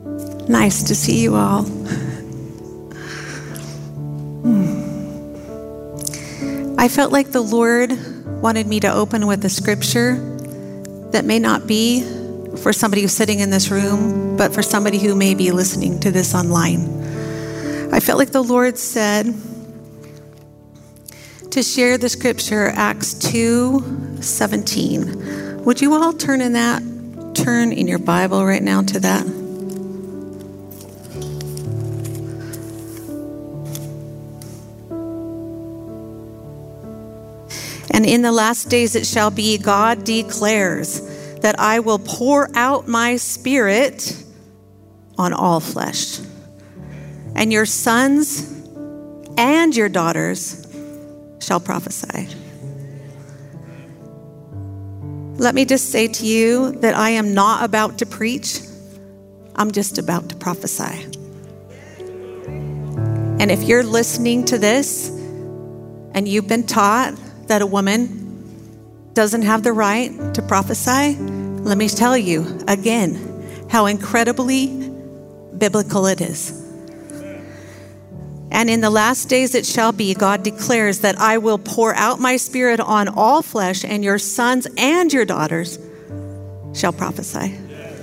Nice to see you all. I felt like the Lord wanted me to open with a scripture that may not be for somebody who's sitting in this room, but for somebody who may be listening to this online. I felt like the Lord said to share the scripture, Acts 2:17. Would you all turn in your Bible right now to that? And in the last days it shall be, God declares, that I will pour out my spirit on all flesh. And your sons and your daughters shall prophesy. Let me just say to you that I am not about to preach. I'm just about to prophesy. And if you're listening to this and you've been taught that a woman doesn't have the right to prophesy, let me tell you again how incredibly biblical it is. And in the last days it shall be, God declares, that I will pour out my spirit on all flesh, and your sons and your daughters shall prophesy.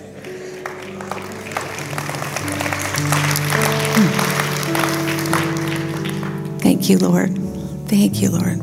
Thank you, Lord. Thank you, Lord.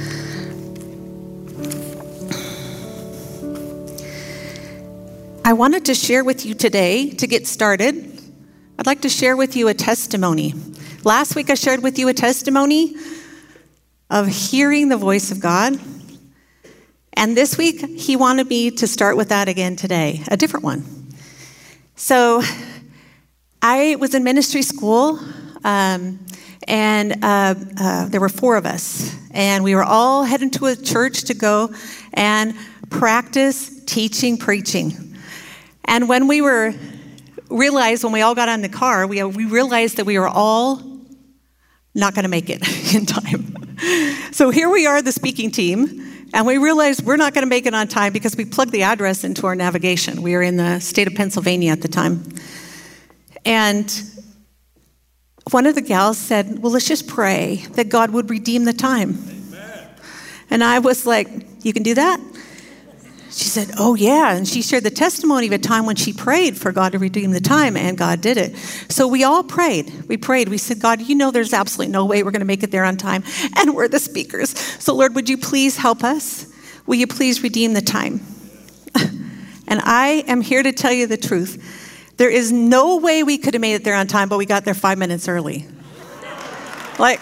I wanted to share with you today, to get started, I'd like to share with you a testimony. Last week I shared with you a testimony of hearing the voice of God. And this week he wanted me to start with that again today, a different one. So I was in ministry school, and there were 4 of us. And we were all heading to a church to go and practice teaching, preaching. And when we all got on the car, we realized that we were all not going to make it in time. So here we are, the speaking team, and we realized we're not going to make it on time because we plugged the address into our navigation. We were in the state of Pennsylvania at the time. And one of the gals said, well, let's just pray that God would redeem the time. Amen. And I was like, you can do that? She said, oh, yeah. And she shared the testimony of a time when she prayed for God to redeem the time, and God did it. So we all prayed. We prayed. We said, God, you know there's absolutely no way we're going to make it there on time, and we're the speakers. So, Lord, would you please help us? Will you please redeem the time? And I am here to tell you the truth. There is no way we could have made it there on time, but we got there 5 minutes early. Like...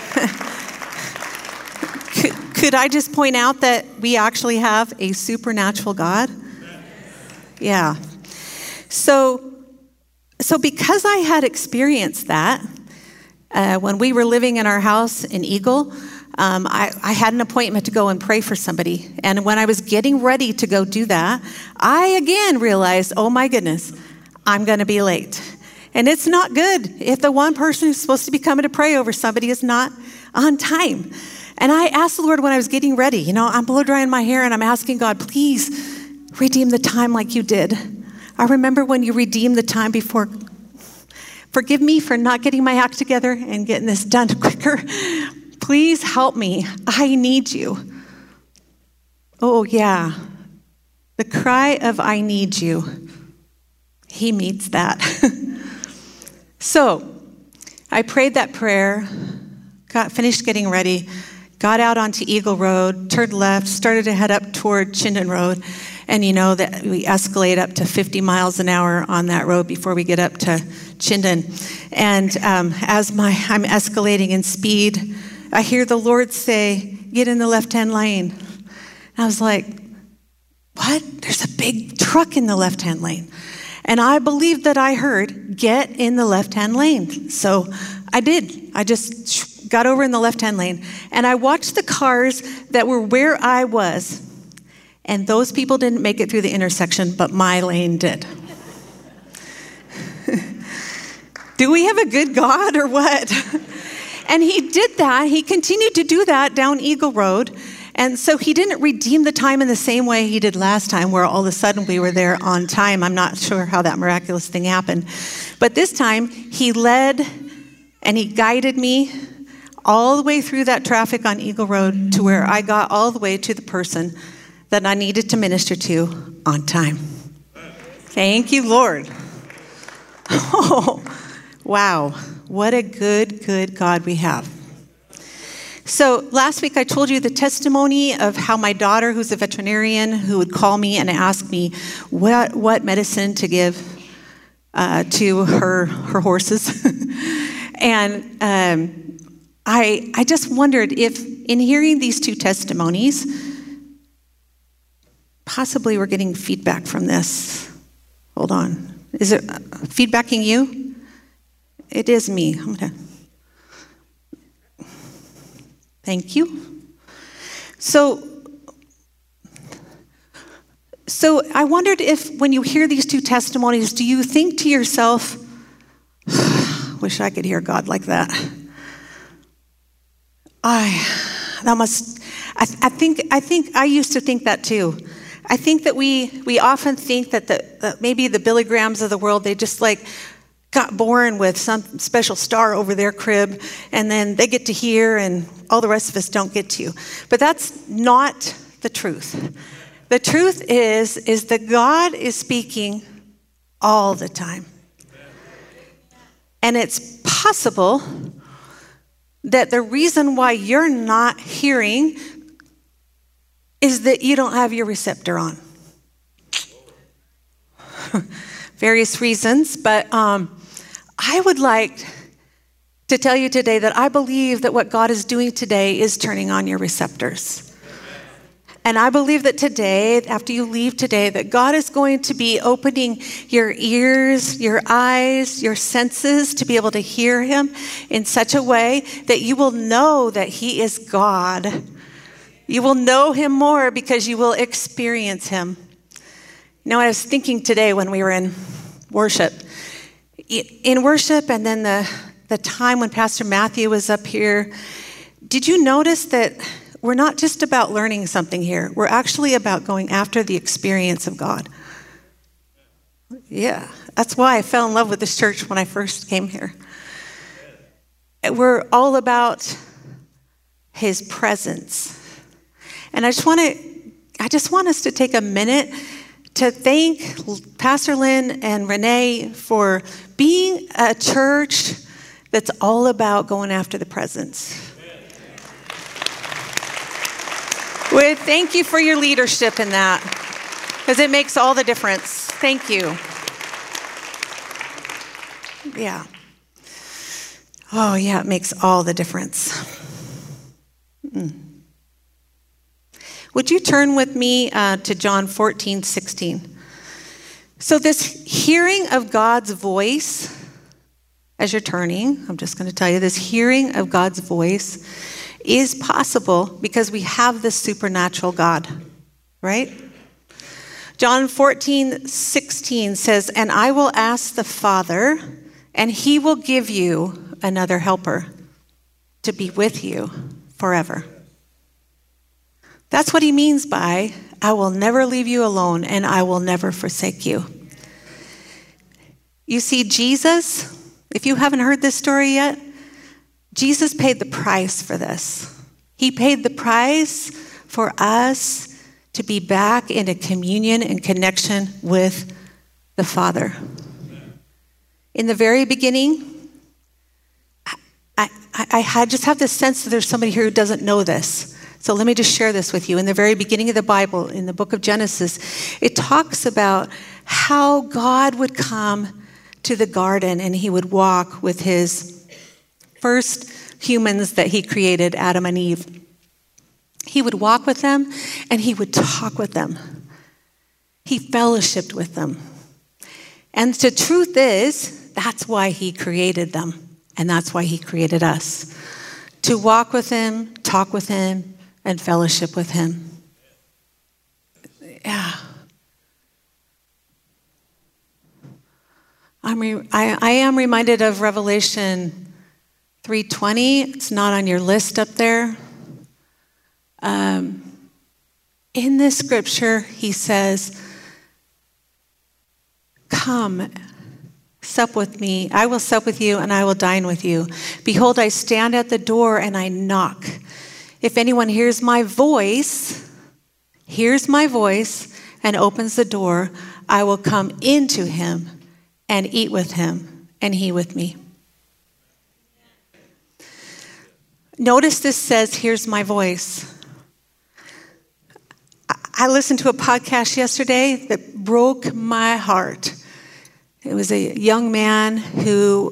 Could I just point out that we actually have a supernatural God? Yeah. So because I had experienced that, when we were living in our house in Eagle, I had an appointment to go and pray for somebody. And when I was getting ready to go do that, I again realized, oh my goodness, I'm going to be late. And it's not good if the one person who's supposed to be coming to pray over somebody is not on time. And I asked the Lord when I was getting ready, I'm blow drying my hair and I'm asking God, please redeem the time like you did. I remember when you redeemed the time before. Forgive me for not getting my act together and getting this done quicker. Please help me. I need you. Oh, yeah. The cry of I need you. He meets that. So I prayed that prayer, finished getting ready, got out onto Eagle Road, turned left, started to head up toward Chinden Road. And you know that we escalate up to 50 miles an hour on that road before we get up to Chinden. And as I'm escalating in speed, I hear the Lord say, get in the left-hand lane. And I was like, what? There's a big truck in the left-hand lane. And I believed that I heard, get in the left-hand lane. So I did. I just got over in the left-hand lane. And I watched the cars that were where I was. And those people didn't make it through the intersection, but my lane did. Do we have a good God or what? And he did that. He continued to do that down Eagle Road. And so he didn't redeem the time in the same way he did last time, where all of a sudden we were there on time. I'm not sure how that miraculous thing happened. But this time, he led and he guided me all the way through that traffic on Eagle Road to where I got all the way to the person that I needed to minister to on time. Thank you, Lord. Oh, wow. What a good God we have. So last week I told you the testimony of how my daughter, who's a veterinarian, who would call me and ask me what medicine to give to her horses. And I just wondered if in hearing these two testimonies, possibly we're getting feedback from this. Hold on. Is it feedbacking you? It is me. I'm gonna... Thank you. So I wondered if when you hear these two testimonies, do you think to yourself, wish I could hear God like that. I think I used to think that too. I think that we often think that maybe the Billy Grahams of the world, they just like got born with some special star over their crib, and then they get to hear, and all the rest of us don't get to. But that's not the truth. The truth is that God is speaking all the time. And it's possible that the reason why you're not hearing is that you don't have your receptor on. Various reasons, but I would like to tell you today that I believe that what God is doing today is turning on your receptors. And I believe that today, after you leave today, that God is going to be opening your ears, your eyes, your senses to be able to hear him in such a way that you will know that he is God. You will know him more because you will experience him. You know, I was thinking today when we were in worship, and then the time when Pastor Matthew was up here, did you notice that we're not just about learning something here. We're actually about going after the experience of God. Yeah, that's why I fell in love with this church when I first came here. We're all about his presence. And I just want us to take a minute to thank Pastor Lynn and Renee for being a church that's all about going after the presence. Well, thank you for your leadership in that, because it makes all the difference. Thank you. Yeah. Oh, yeah, it makes all the difference. Would you turn with me to John 14:16? So this hearing of God's voice, as you're turning, I'm just going to tell you, this hearing of God's voice is possible because we have this supernatural God, right? John 14:16 says, "And I will ask the Father, and he will give you another helper to be with you forever." That's what he means by, "I will never leave you alone, and I will never forsake you." You see, Jesus, if you haven't heard this story yet, Jesus paid the price for this. He paid the price for us to be back in a communion and connection with the Father. In the very beginning, I just have this sense that there's somebody here who doesn't know this. So let me just share this with you. In the very beginning of the Bible, in the book of Genesis, it talks about how God would come to the garden and he would walk with his first humans that he created, Adam and Eve. He would walk with them and he would talk with them. He fellowshiped with them. And the truth is, that's why he created them. And that's why he created us. To walk with him, talk with him, and fellowship with him. Yeah. I am reminded of Revelation 3:20. It's not on your list up there. in this scripture, he says, come, sup with me. I will sup with you and I will dine with you. Behold, I stand at the door and I knock. If anyone hears my voice and opens the door, I will come into him and eat with him and he with me. Notice this says, here's my voice. I listened to a podcast yesterday that broke my heart. It was a young man who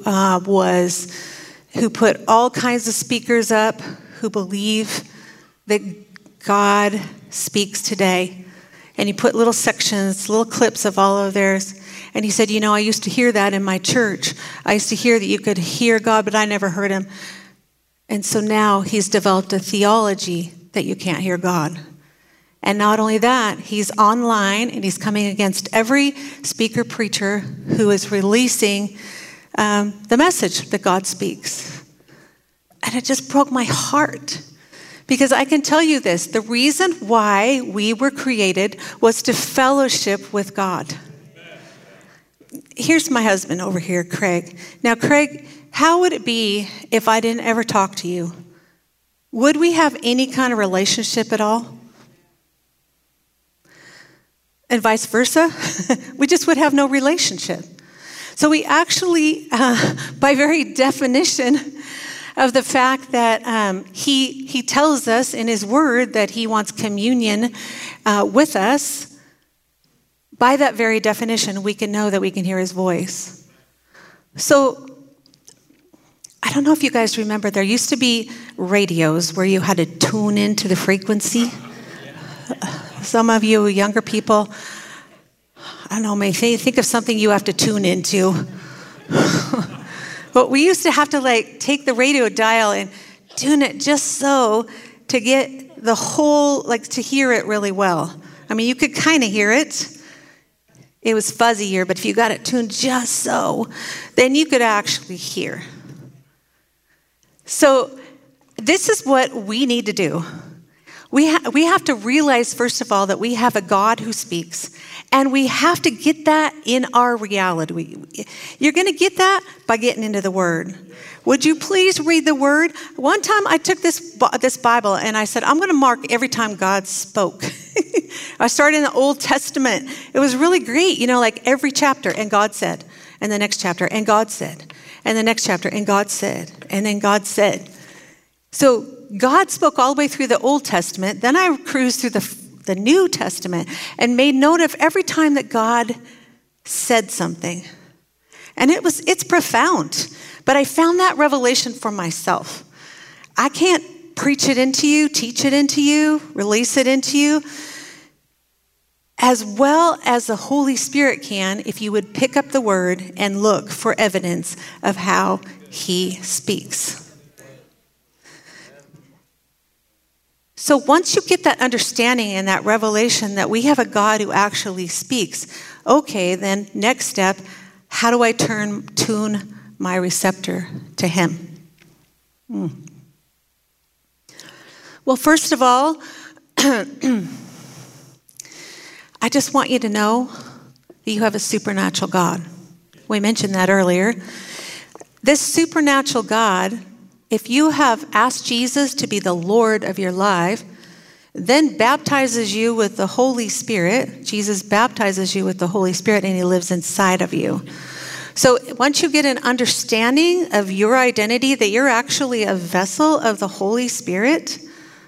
put all kinds of speakers up who believe that God speaks today. And he put little sections, little clips of all of theirs. And he said, I used to hear that in my church. I used to hear that you could hear God, but I never heard him. And so now he's developed a theology that you can't hear God. And not only that, he's online and he's coming against every speaker preacher who is releasing the message that God speaks. And it just broke my heart. Because I can tell you this, the reason why we were created was to fellowship with God. Here's my husband over here, Craig. Now, Craig, how would it be if I didn't ever talk to you? Would we have any kind of relationship at all? And vice versa? We just would have no relationship. So we actually, by very definition of the fact that he tells us in his word that he wants communion with us, by that very definition, we can know that we can hear his voice. So I don't know if you guys remember, there used to be radios where you had to tune into the frequency. Some of you younger people, I don't know, may think of something you have to tune into. But we used to have to take the radio dial and tune it just so to get the whole, to hear it really well. I mean, you could kind of hear it. It was fuzzier, but if you got it tuned just so, then you could actually hear. So this is what we need to do. We have to realize, first of all, that we have a God who speaks, and we have to get that in our reality. You're going to get that by getting into the Word. Would you please read the Word? One time I took this Bible and I said, I'm going to mark every time God spoke. I started in the Old Testament. It was really great, every chapter, and God said, and the next chapter, and God said, and the next chapter, and God said, and then God said. So God spoke all the way through the Old Testament. Then I cruised through the New Testament and made note of every time that God said something. And it's profound. But I found that revelation for myself. I can't preach it into you, teach it into you, release it into you, as well as the Holy Spirit can if you would pick up the Word and look for evidence of how He speaks. So once you get that understanding and that revelation that we have a God who actually speaks, okay, then next step, how do I tune my receptor to Him? Well, first of all, I just want you to know that you have a supernatural God. We mentioned that earlier. This supernatural God, if you have asked Jesus to be the Lord of your life, then baptizes you with the Holy Spirit. Jesus baptizes you with the Holy Spirit and He lives inside of you. So once you get an understanding of your identity, that you're actually a vessel of the Holy Spirit,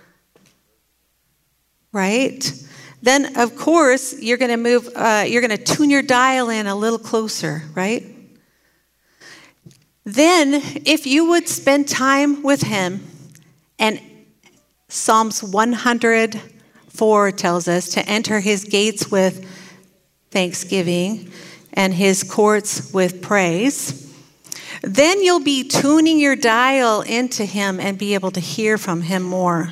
right? Then, of course, you're going to tune your dial in a little closer, right? Then, if you would spend time with Him, and Psalms 104 tells us to enter His gates with thanksgiving and His courts with praise, then you'll be tuning your dial into Him and be able to hear from Him more.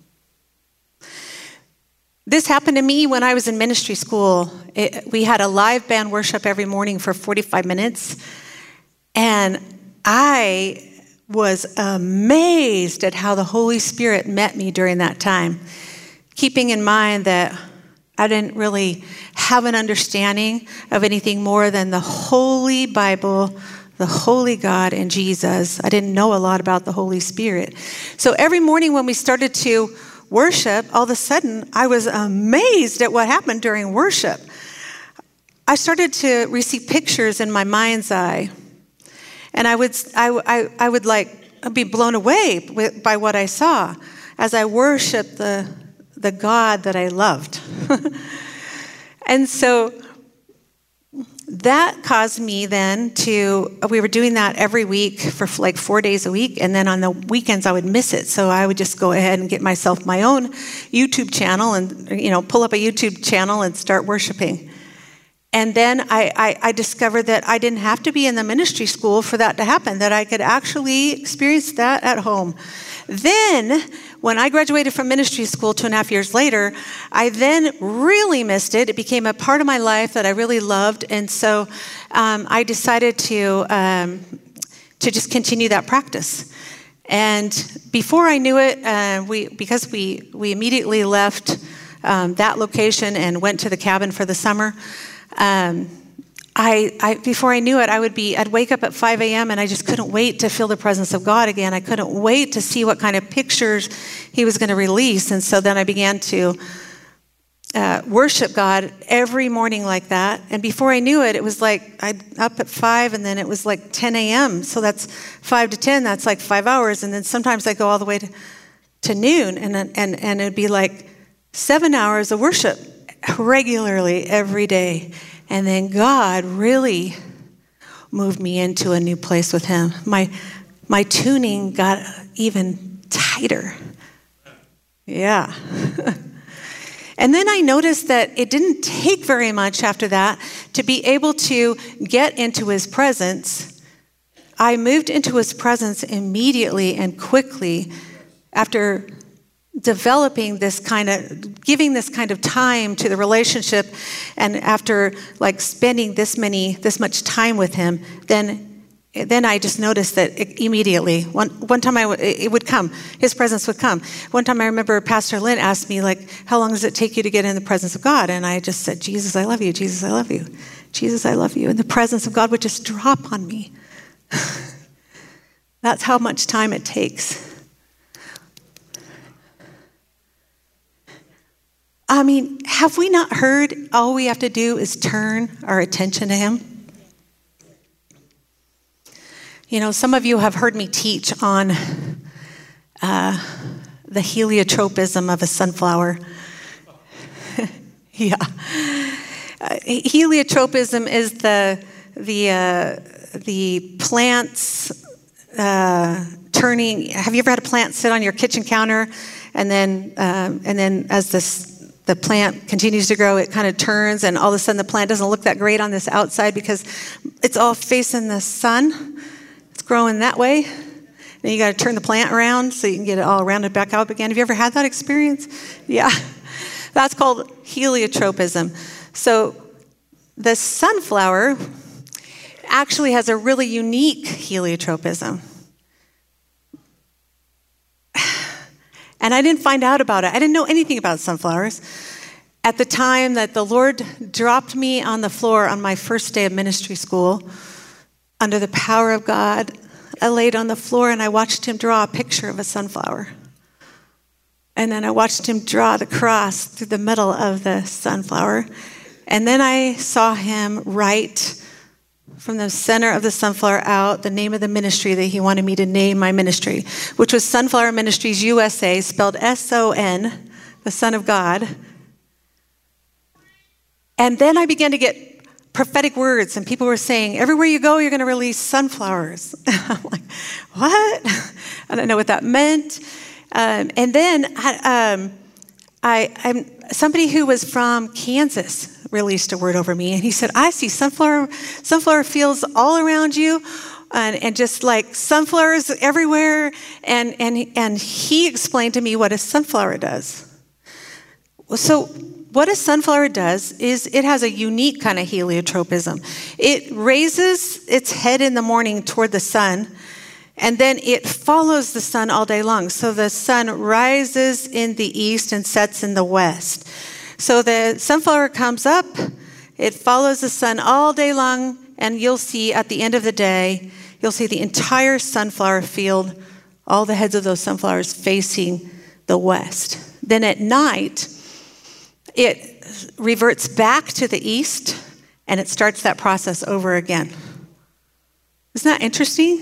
This happened to me when I was in ministry school. We had a live band worship every morning for 45 minutes, and I was amazed at how the Holy Spirit met me during that time. keeping in mind that I didn't really have an understanding of anything more than the Holy Bible, the Holy God, and Jesus. I didn't know a lot about the Holy Spirit. So every morning when we started to worship, all of a sudden I was amazed at what happened during worship. I started to receive pictures in my mind's eye, and I would be blown away by what I saw as I worshiped the God that I loved. And so that caused me then we were doing that every week for like 4 days a week, and then on the weekends I would miss it. So I would just go ahead and get myself my own YouTube channel and, pull up a YouTube channel and start worshiping. And then I discovered that I didn't have to be in the ministry school for that to happen, that I could actually experience that at home. Then, when I graduated from ministry school 2.5 years later, I then really missed it. It became a part of my life that I really loved. And so I decided to just continue that practice. And before I knew it, because we immediately left that location and went to the cabin for the summer, before I knew it, I'd wake up at 5 a.m. and I just couldn't wait to feel the presence of God again. I couldn't wait to see what kind of pictures He was going to release. And so then I began to worship God every morning like that. And before I knew it, it was like I'd up at 5 and then it was like 10 a.m. So that's 5 to 10. That's like 5 hours. And then sometimes I go all the way to noon, and it'd be like 7 hours of worship regularly every day. And then God really moved me into a new place with Him. My tuning got even tighter. Yeah. And then I noticed that it didn't take very much after that to be able to get into His presence. I moved into His presence immediately and quickly after giving this kind of time to the relationship, and after like spending this much time with Him, then I just noticed that immediately. One time it would come, His presence would come. One time I remember Pastor Lynn asked me, like, how long does it take you to get in the presence of God? And I just said, Jesus, I love you. Jesus, I love you. Jesus, I love you. And the presence of God would just drop on me. That's how much time it takes. I mean, have we not heard all we have to do is turn our attention to Him? Some of you have heard me teach on the heliotropism of a sunflower. Yeah. Heliotropism is the plants turning. Have you ever had a plant sit on your kitchen counter, and then as the plant continues to grow, it kind of turns, and all of a sudden the plant doesn't look that great on this outside because it's all facing the sun. It's growing that way. Then you got to turn the plant around so you can get it all rounded back out again. Have you ever had that experience? Yeah. That's called heliotropism. So the sunflower actually has a really unique heliotropism. And I didn't find out about it. I didn't know anything about sunflowers. At the time that the Lord dropped me on the floor on my first day of ministry school, under the power of God, I laid on the floor and I watched Him draw a picture of a sunflower. And then I watched Him draw the cross through the middle of the sunflower. And then I saw Him write from the center of the sunflower out the name of the ministry that He wanted me to name my ministry, which was Sunflower Ministries USA, spelled S-O-N, the Son of God. And then I began to get prophetic words, and people were saying, everywhere you go, you're going to release sunflowers. I'm like, what? I don't know what that meant. And then I'm somebody who was from Kansas released a word over me, and he said, I see sunflower fields all around you, and just like sunflowers everywhere. And he explained to me what a sunflower does. So what a sunflower does is it has a unique kind of heliotropism. It raises its head in the morning toward the sun, And then it follows the sun all day long. So the sun rises in the east and sets in the west. So the sunflower comes up, it follows the sun all day long, and you'll see at the end of the day, you'll see the entire sunflower field, all the heads of those sunflowers facing the west. Then at night, it reverts back to the east, and it starts that process over again. Isn't that interesting?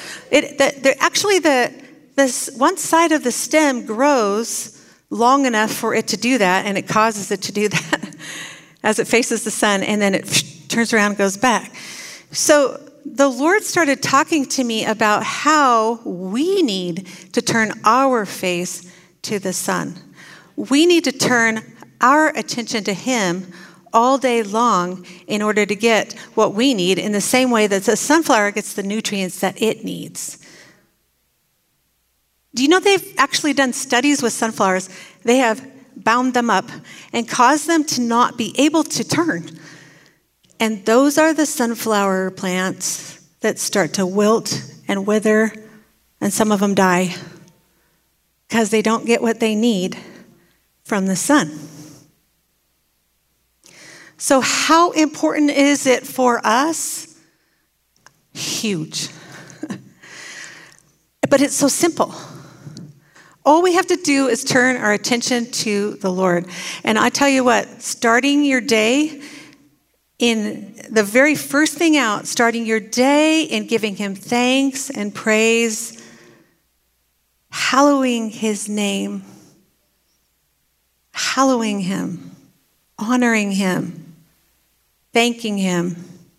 This one side of the stem grows long enough for it to do that, and it causes it to do that as it faces the sun, and then it turns around and goes back. So the Lord started talking to me about how we need to turn our face to the sun. We need to turn our attention to Him all day long in order to get what we need, in the same way that the sunflower gets the nutrients that it needs. Do you know they've actually done studies with sunflowers? They have bound them up and caused them to not be able to turn. And those are the sunflower plants that start to wilt and wither, and some of them die because they don't get what they need from the sun. So how important is it for us? Huge. But it's so simple. All we have to do is turn our attention to the Lord. And I tell you what, starting your day in the very first thing out, starting your day in giving Him thanks and praise, hallowing His name, hallowing Him, honoring Him, thanking Him.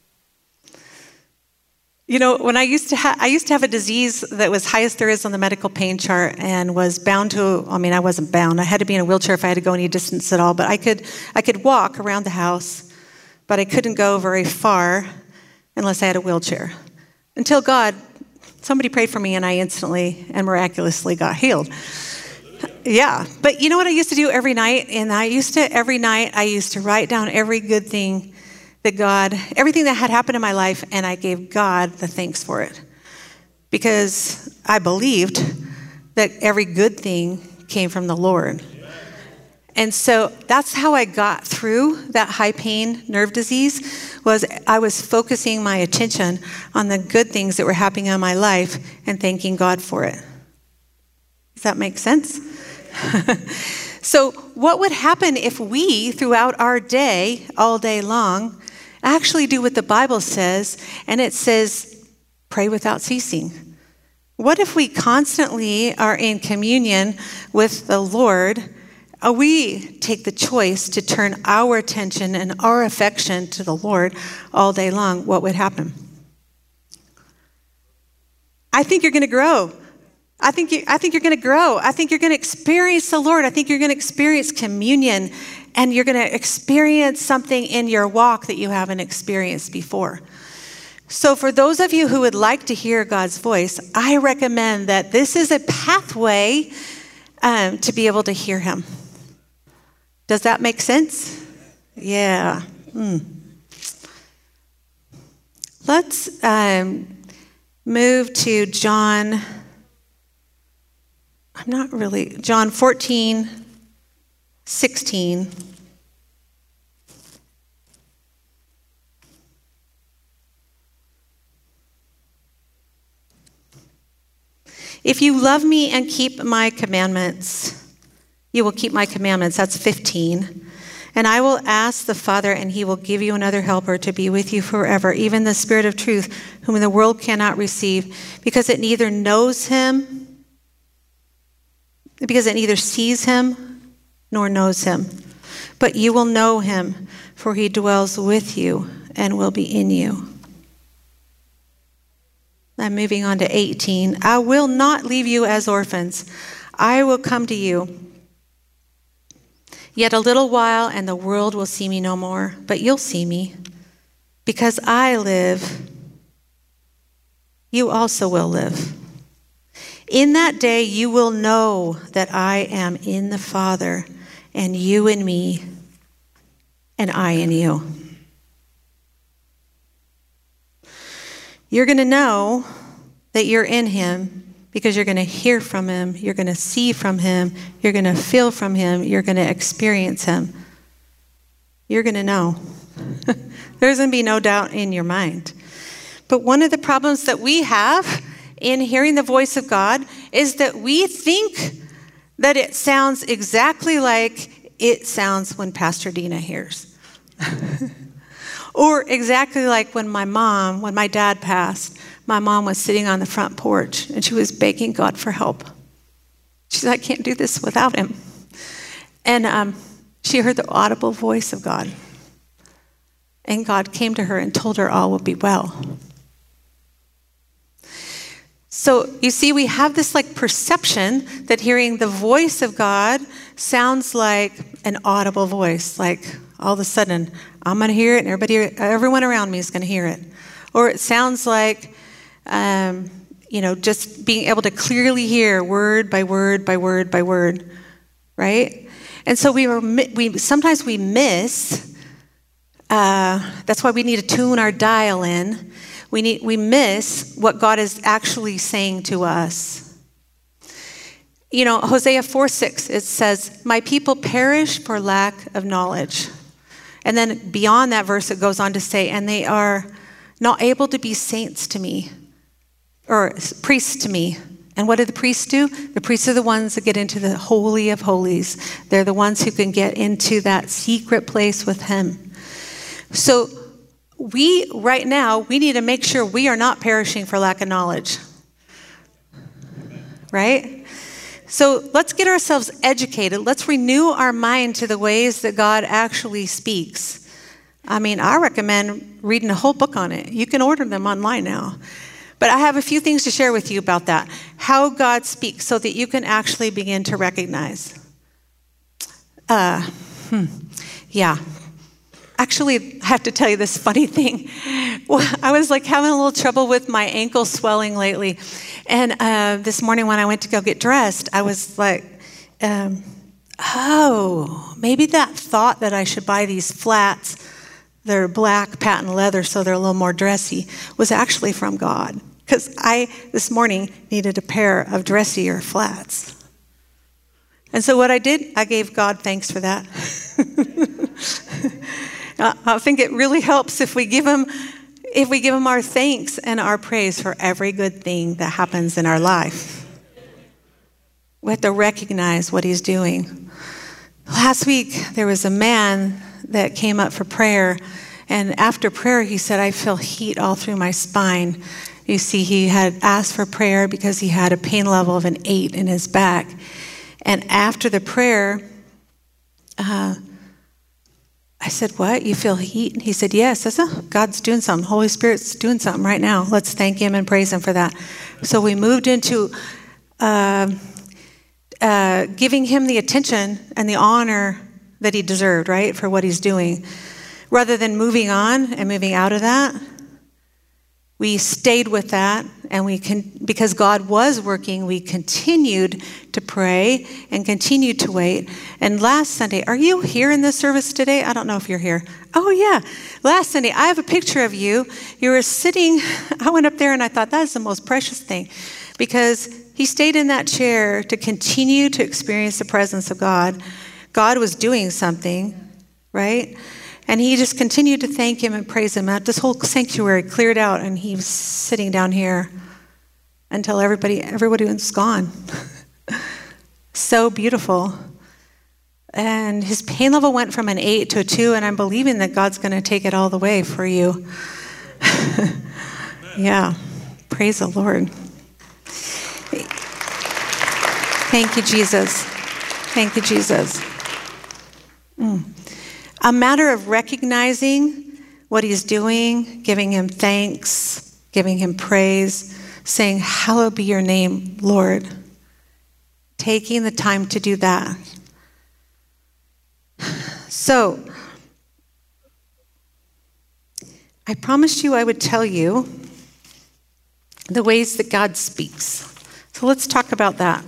You know, when I used to have a disease that was highest there is on the medical pain chart, and was bound to, I wasn't bound. I had to be in a wheelchair if I had to go any distance at all, but I could walk around the house, but I couldn't go very far unless I had a wheelchair. Until somebody prayed for me, and I instantly and miraculously got healed. Yeah, but you know what I used to do every night? And I used to write down every good thing everything that had happened in my life, and I gave God the thanks for it. Because I believed that every good thing came from the Lord. And so that's how I got through that high pain nerve disease, was I was focusing my attention on the good things that were happening in my life and thanking God for it. Does that make sense? So what would happen if we, throughout our day, all day long, actually do what the Bible says, and it says, pray without ceasing? What if we constantly are in communion with the Lord? We take the choice to turn our attention and our affection to the Lord all day long. What would happen? I think you're going to grow. I think you're going to grow. I think you're going to experience the Lord. I think you're going to experience communion, and you're going to experience something in your walk that you haven't experienced before. So for those of you who would like to hear God's voice, I recommend that this is a pathway to be able to hear Him. Does that make sense? Yeah. Let's move to John 14:16. If you love me and keep my commandments, you will keep my commandments. That's 15. And I will ask the Father, and He will give you another helper to be with you forever, even the Spirit of truth, whom the world cannot receive, because it neither sees Him nor knows Him. But you will know Him, for He dwells with you and will be in you. I'm moving on to 18. I will not leave you as orphans. I will come to you. Yet a little while, and the world will see me no more, but you'll see me. Because I live, you also will live. In that day you will know that I am in the Father, and you in me, and I in you. You're going to know that you're in him, because you're going to hear from him, you're going to see from him, you're going to feel from him, you're going to experience him. You're going to know. There's going to be no doubt in your mind. But one of the problems that we have in hearing the voice of God is that we think that it sounds exactly like it sounds when Pastor Dina hears. Or exactly like when my dad passed, my mom was sitting on the front porch and she was begging God for help. She said, I can't do this without him. And she heard the audible voice of God. And God came to her and told her all will be well. So you see, we have this like perception that hearing the voice of God sounds like an audible voice. Like all of a sudden, I'm going to hear it and everyone around me is going to hear it. Or it sounds like, just being able to clearly hear word by word by word by word, right? And so sometimes we miss. That's why we need to tune our dial in. We miss what God is actually saying to us. Hosea 4:6, it says, my people perish for lack of knowledge. And then beyond that verse, it goes on to say, and they are not able to be saints to me, or priests to me. And what do the priests do? The priests are the ones that get into the Holy of Holies. They're the ones who can get into that secret place with him. So right now, we need to make sure we are not perishing for lack of knowledge. Right? So let's get ourselves educated. Let's renew our mind to the ways that God actually speaks. I recommend reading a whole book on it. You can order them online now. But I have a few things to share with you about that. How God speaks so that you can actually begin to recognize. Yeah. Actually, I have to tell you this funny thing. I was having a little trouble with my ankle swelling lately. And this morning when I went to go get dressed, I was like, maybe that thought that I should buy these flats, they're black patent leather, so they're a little more dressy, was actually from God. Because I, this morning, needed a pair of dressier flats. And so what I did, I gave God thanks for that. I think it really helps if we give him our thanks and our praise for every good thing that happens in our life. We have to recognize what he's doing. Last week, there was a man that came up for prayer, and after prayer, he said, I feel heat all through my spine. You see, he had asked for prayer because he had a pain level of an 8 in his back. And after the prayer, I said, what? You feel heat? And he said, yes. I said, God's doing something. Holy Spirit's doing something right now. Let's thank him and praise him for that. So we moved into giving him the attention and the honor that he deserved, right, for what he's doing. Rather than moving on and moving out of that, we stayed with that, and because God was working, we continued to pray and continued to wait. And last Sunday, are you here in this service today? I don't know if you're here. Oh, yeah. Last Sunday, I have a picture of you. You were sitting, I went up there and I thought, that is the most precious thing, because he stayed in that chair to continue to experience the presence of God. God was doing something, right? And he just continued to thank him and praise him. This whole sanctuary cleared out, and he was sitting down here until everybody was gone. So beautiful. And his pain level went from an 8 to a 2, and I'm believing that God's going to take it all the way for you. Yeah. Praise the Lord. Thank you, Jesus. Thank you, Jesus. A matter of recognizing what he's doing, giving him thanks, giving him praise, saying, hallowed be your name, Lord. Taking the time to do that. So, I promised you I would tell you the ways that God speaks. So let's talk about that.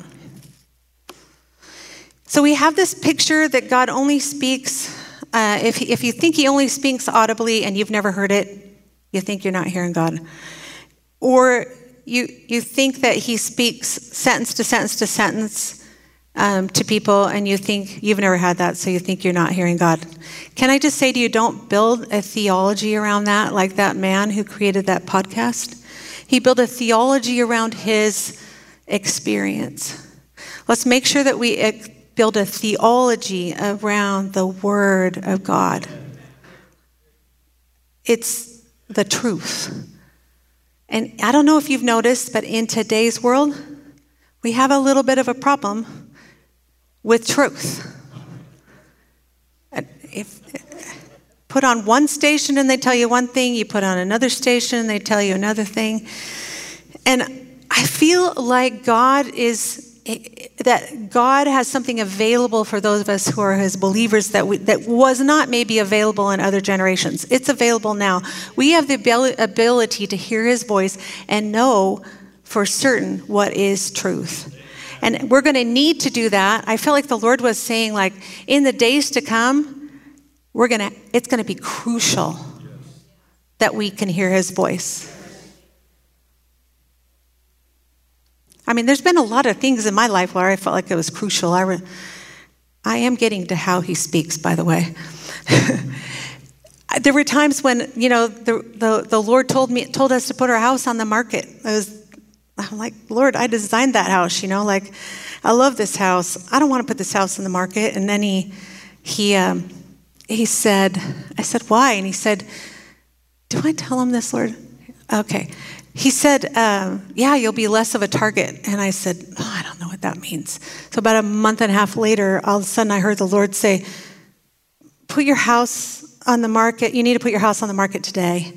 So we have this picture that God only speaks. If you think he only speaks audibly and you've never heard it, you think you're not hearing God. Or you think that he speaks sentence to sentence to sentence to people, and you think you've never had that, so you think you're not hearing God. Can I just say to you, don't build a theology around that like that man who created that podcast. He built a theology around his experience. Let's make sure that we build a theology around the Word of God. It's the truth. And I don't know if you've noticed, but in today's world, we have a little bit of a problem with truth. If put on one station and they tell you one thing, you put on another station and they tell you another thing. And I feel like God has something available for those of us who are his believers that was not maybe available in other generations. It's available now. We have the ability to hear his voice and know for certain what is truth. And we're going to need to do that. I feel like the Lord was saying, like, in the days to come, it's going to be crucial that we can hear his voice. I mean, there's been a lot of things in my life where I felt like it was crucial. I am getting to how he speaks, by the way. There were times when, the Lord told us to put our house on the market. I'm like, Lord, I designed that house, I love this house. I don't want to put this house on the market. And then he said, I said, why? And he said, do I tell him this, Lord? Okay. He said, yeah, you'll be less of a target. And I said, I don't know what that means. So about a month and a half later, all of a sudden I heard the Lord say, put your house on the market. You need to put your house on the market today.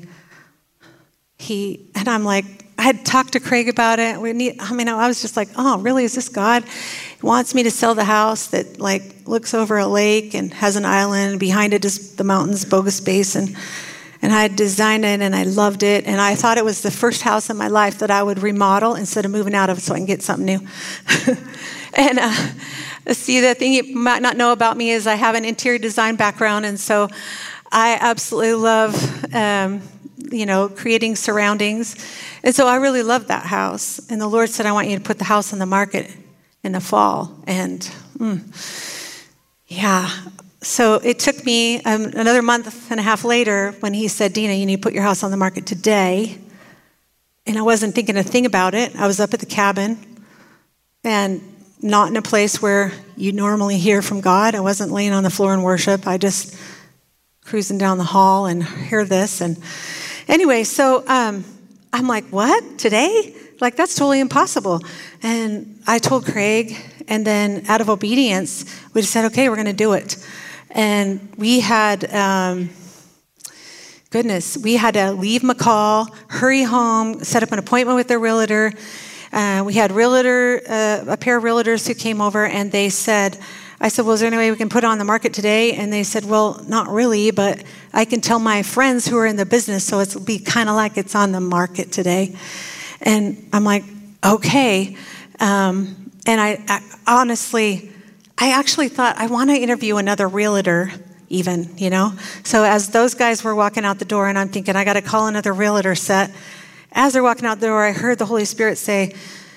And I'm like, I had talked to Craig about it. I was just like, oh, really? Is this God? He wants me to sell the house that looks over a lake and has an island. Behind it is the mountains, Bogus Basin. And I had designed it, and I loved it. And I thought it was the first house in my life that I would remodel instead of moving out of so I can get something new. And see, the thing you might not know about me is I have an interior design background. And so I absolutely love, creating surroundings. And so I really loved that house. And the Lord said, I want you to put the house on the market in the fall. And so it took me another month and a half later when he said, Dina, you need to put your house on the market today. And I wasn't thinking a thing about it. I was up at the cabin and not in a place where you normally hear from God. I wasn't laying on the floor in worship. I just cruising down the hall and hear this. And anyway, so I'm like, what? Today? That's totally impossible. And I told Craig, and then out of obedience, we just said, okay, we're going to do it. And we had, we had to leave McCall, hurry home, set up an appointment with the realtor. We had a pair of realtors who came over, and they said, I said, well, is there any way we can put it on the market today? And they said, well, not really, but I can tell my friends who are in the business, so it'll be kind of like it's on the market today. And I'm like, okay. And I honestly, I actually thought I want to interview another realtor even, So as those guys were walking out the door, and I'm thinking, I got to call another realtor set. As they're walking out the door, I heard the Holy Spirit say,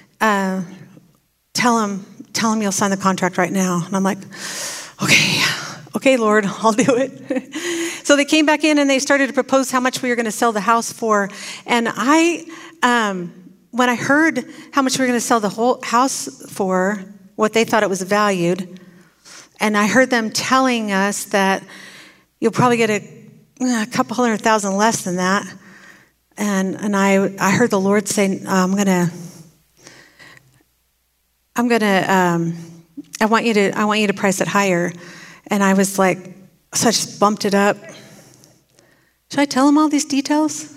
tell him you'll sign the contract right now. And I'm like, okay, Lord, I'll do it. So they came back in and they started to propose how much we were going to sell the house for. And when I heard how much we were going to sell the whole house for, what they thought it was valued, and I heard them telling us that you'll probably get a couple $100,000 less than that. And I heard the Lord say, I want you to price it higher. And I was like, so I just bumped it up. Should I tell him all these details?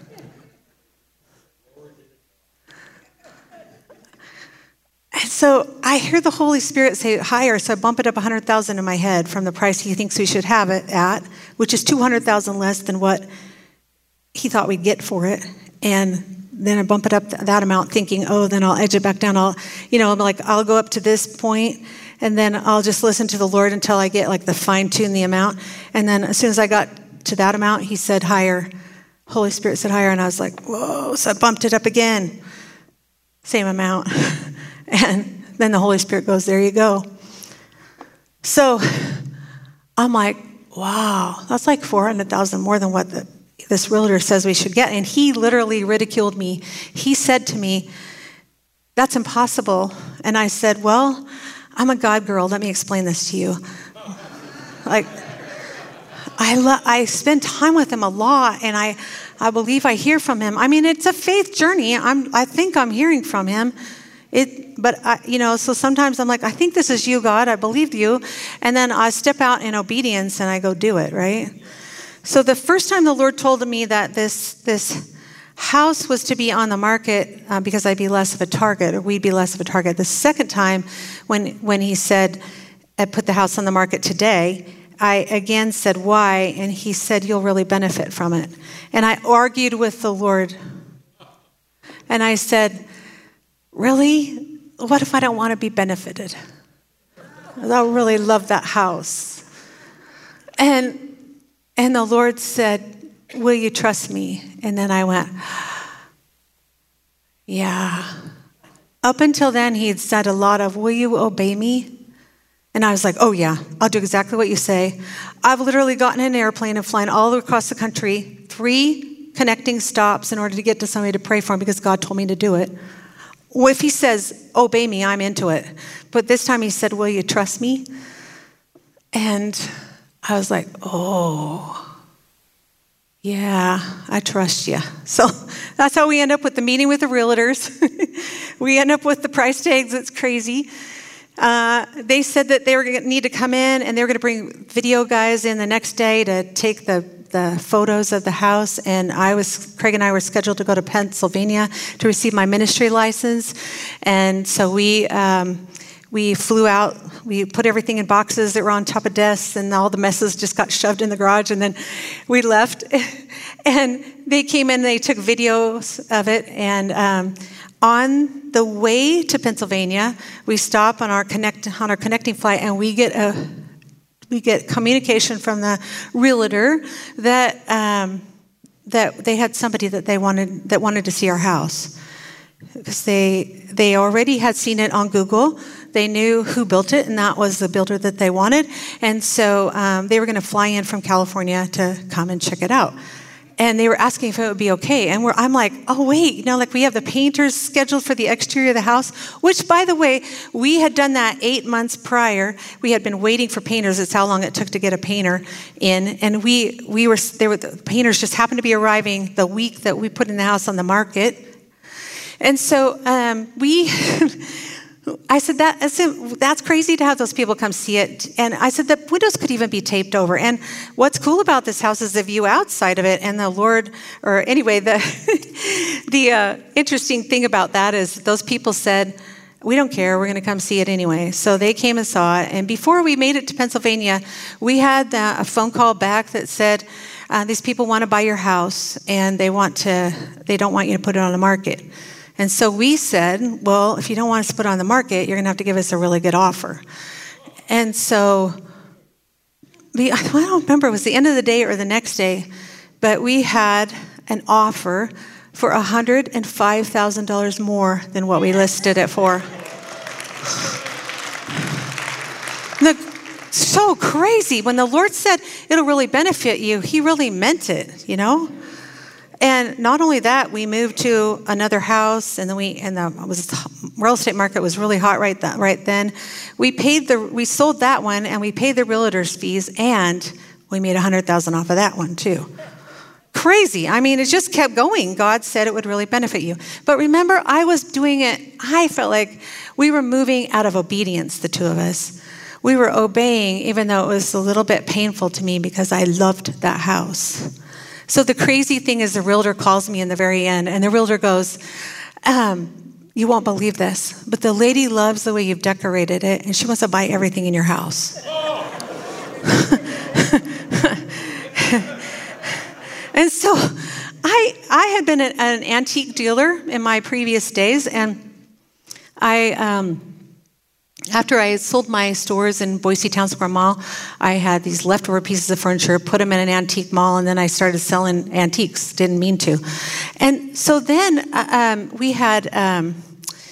And so I hear the Holy Spirit say higher, so I bump it up $100,000 in my head from the price he thinks we should have it at, which is $200,000 less than what he thought we'd get for it. And then I bump it up that amount thinking, then I'll edge it back down. I'll go up to this point, and then I'll just listen to the Lord until I get the fine-tune the amount. And then as soon as I got to that amount, he said higher. Holy Spirit said higher, and I was like, whoa. So I bumped it up again. same amount. And then the Holy Spirit goes, there you go. So I'm like, wow, that's like $400,000 more than what this realtor says we should get. And he literally ridiculed me. He said to me, that's impossible. And I said, well, I'm a God girl. Let me explain this to you. Like, I spend time with him a lot, and I believe I hear from him. I mean, it's a faith journey. I think I'm hearing from him. So sometimes I'm like, I think this is you, God. I believe you. And then I step out in obedience and I go do it, right? So the first time the Lord told me that this house was to be on the market because I'd be less of a target, or we'd be less of a target. The second time when he said, I put the house on the market today, I again said, why? And he said, you'll really benefit from it. And I argued with the Lord. And I said, really? What if I don't want to be benefited? I really love that house. And the Lord said, will you trust me? And then I went, yeah. Up until then, he'd said a lot of, will you obey me? And I was like, oh yeah, I'll do exactly what you say. I've literally gotten in an airplane and flying all across the country, 3 connecting stops in order to get to somebody to pray for him because God told me to do it. Well, if he says, obey me, I'm into it. But this time he said, will you trust me? And I was like, oh, yeah, I trust you. So that's how we end up with the meeting with the realtors. We end up with the price tags. It's crazy. They said that they were going to need to come in and they were going to bring video guys in the next day to take the photos of the house. And Craig and I were scheduled to go to Pennsylvania to receive my ministry license. And so we flew out. We put everything in boxes that were on top of desks, and all the messes just got shoved in the garage. And then we left. And they came in, they took videos of it. And on the way to Pennsylvania, we stop on our connecting flight, and we get communication from the realtor that they had somebody that wanted to see our house, because they already had seen it on Google. They knew who built it, and that was the builder that they wanted. And so they were going to fly in from California to come and check it out. And they were asking if it would be okay. And I'm like, oh, wait, we have the painters scheduled for the exterior of the house, which, by the way, we had done that 8 months prior. We had been waiting for painters. It's how long it took to get a painter in. And the painters just happened to be arriving the week that we put in the house on the market. And so I said, that's crazy to have those people come see it. And I said, the windows could even be taped over. And what's cool about this house is the view outside of it. And the interesting thing about that is those people said, we don't care, we're going to come see it anyway. So they came and saw it. And before we made it to Pennsylvania, we had a phone call back that said, these people want to buy your house, and they don't want you to put it on the market. And so we said, well, if you don't want us to put it on the market, you're going to have to give us a really good offer. And so I don't remember, it was the end of the day or the next day, but we had an offer for $105,000 more than what we listed it for. So crazy. When the Lord said it'll really benefit you, he really meant it, And not only that, we moved to another house, and then the real estate market was really hot right then. We sold that one, and we paid the realtor's fees, and we made $100,000 off of that one too. Crazy. I mean, it just kept going. God said it would really benefit you. But remember, I was doing it. I felt like we were moving out of obedience, the two of us. We were obeying, even though it was a little bit painful to me because I loved that house. So the crazy thing is the realtor calls me in the very end, and the realtor goes, you won't believe this, but the lady loves the way you've decorated it, and she wants to buy everything in your house. And so I had been an antique dealer in my previous days, and after I sold my stores in Boise Town Square Mall, I had these leftover pieces of furniture, put them in an antique mall, and then I started selling antiques. Didn't mean to. And so then we had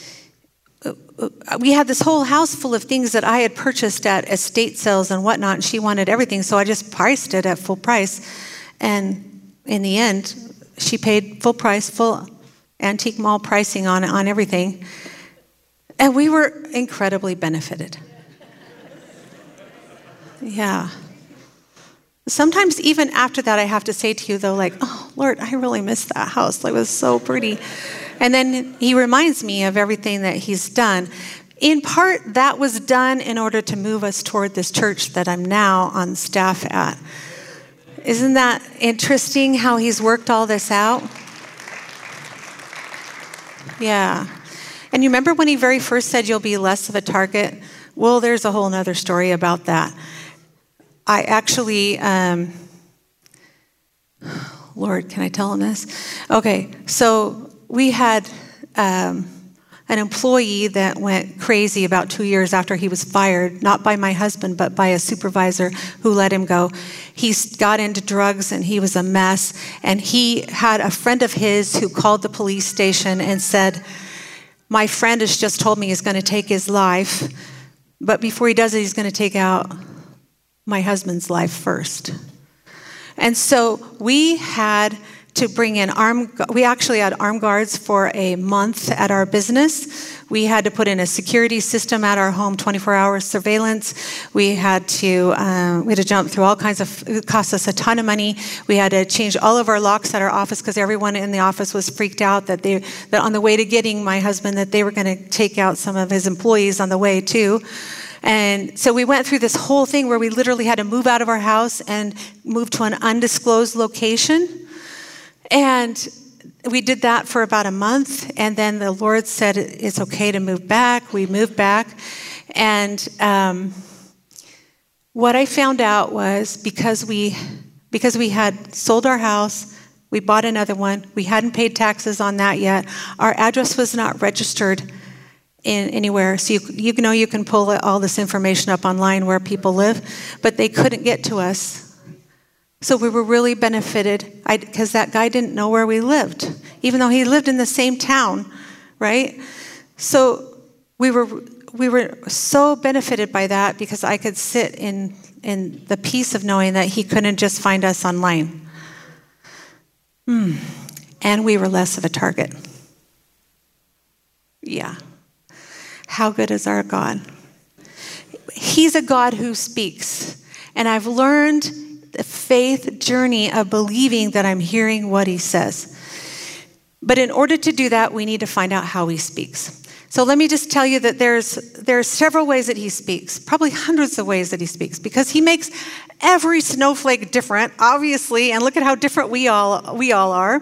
we had this whole house full of things that I had purchased at estate sales and whatnot, and she wanted everything, so I just priced it at full price. And in the end, she paid full price, full antique mall pricing on everything. And we were incredibly benefited. Yeah. Sometimes even after that, I have to say to you, though, like, oh, Lord, I really miss that house. It was so pretty. And then he reminds me of everything that he's done. In part, that was done in order to move us toward this church that I'm now on staff at. Isn't that interesting how he's worked all this out? Yeah. And you remember when he very first said you'll be less of a target? Well, there's a whole other story about that. I actually, Lord, can I tell him this? Okay, so we had an employee that went crazy about 2 years after he was fired, not by my husband, but by a supervisor who let him go. He got into drugs and he was a mess. And he had a friend of his who called the police station and said, my friend has just told me he's going to take his life, but before he does it, he's going to take out my husband's life first. And so we had to bring in we actually had armed guards for a month at our business. We had to put in a security system at our home, 24-hour surveillance. We had to jump through all kinds of, it cost us a ton of money. We had to change all of our locks at our office because everyone in the office was freaked out that on the way to getting my husband, that they were going to take out some of his employees on the way too. And so we went through this whole thing where we literally had to move out of our house and move to an undisclosed location. And we did that for about a month, and then the Lord said it's okay to move back. We moved back, and what I found out was because we had sold our house, we bought another one. We hadn't paid taxes on that yet. Our address was not registered in anywhere, so you know you can pull all this information up online where people live, but they couldn't get to us. So we were really benefited because that guy didn't know where we lived, even though he lived in the same town, right? So we were so benefited by that because I could sit in the peace of knowing that he couldn't just find us online. And we were less of a target. Yeah. How good is our God? He's a God who speaks. And I've learned the faith journey of believing that I'm hearing what he says. But in order to do that, we need to find out how he speaks. So let me just tell you that there's several ways that he speaks, probably hundreds of ways that he speaks, because he makes every snowflake different, obviously, and look at how different we all are.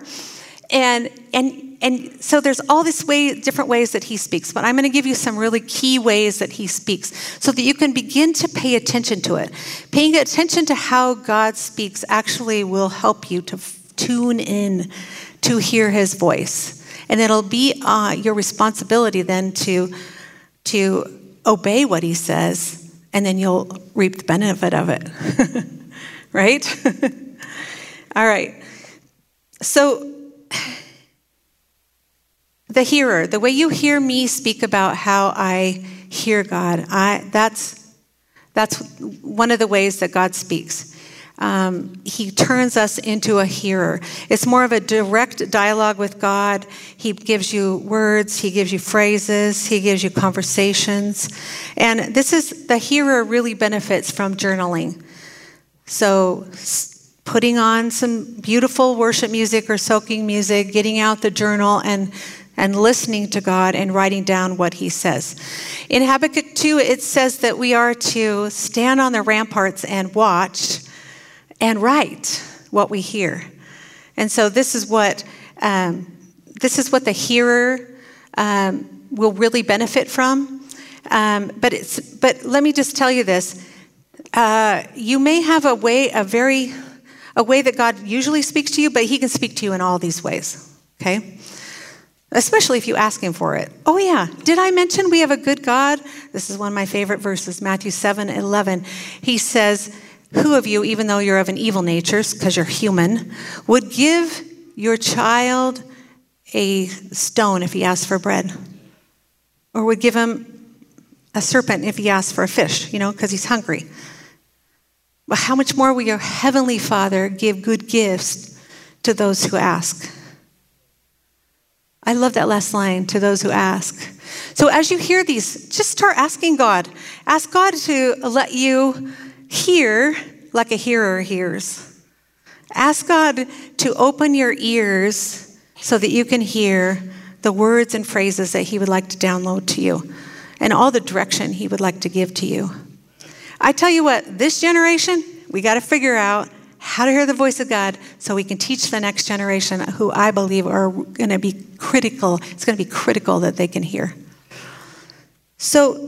And so there's all these different ways that he speaks, but I'm going to give you some really key ways that he speaks so that you can begin to pay attention to it. Paying attention to how God speaks actually will help you to tune in to hear his voice. And it'll be your responsibility then to obey what he says, and then you'll reap the benefit of it. Right? All right. So the hearer, the way you hear me speak about how I hear God, that's one of the ways that God speaks. He turns us into a hearer. It's more of a direct dialogue with God. He gives you words, he gives you phrases, he gives you conversations. And the hearer really benefits from journaling. So putting on some beautiful worship music or soaking music, getting out the journal and listening to God and writing down what he says. In Habakkuk 2, it says that we are to stand on the ramparts and watch and write what we hear. And so this is what the hearer will really benefit from. But let me just tell you this. You may have a way that God usually speaks to you, but he can speak to you in all these ways, okay? Especially if you ask him for it. Oh yeah, did I mention we have a good God? This is one of my favorite verses, Matthew 7:11. He says, who of you, even though you're of an evil nature, because you're human, would give your child a stone if he asks for bread? or would give him a serpent if he asked for a fish, because he's hungry. But how much more will your heavenly Father give good gifts to those who ask? I love that last line, to those who ask. So as you hear these, just start asking God. Ask God to let you hear like a hearer hears. Ask God to open your ears so that you can hear the words and phrases that he would like to download to you and all the direction he would like to give to you. I tell you what, this generation, we got to figure out how to hear the voice of God so we can teach the next generation who I believe are going to be critical. It's going to be critical that they can hear. So,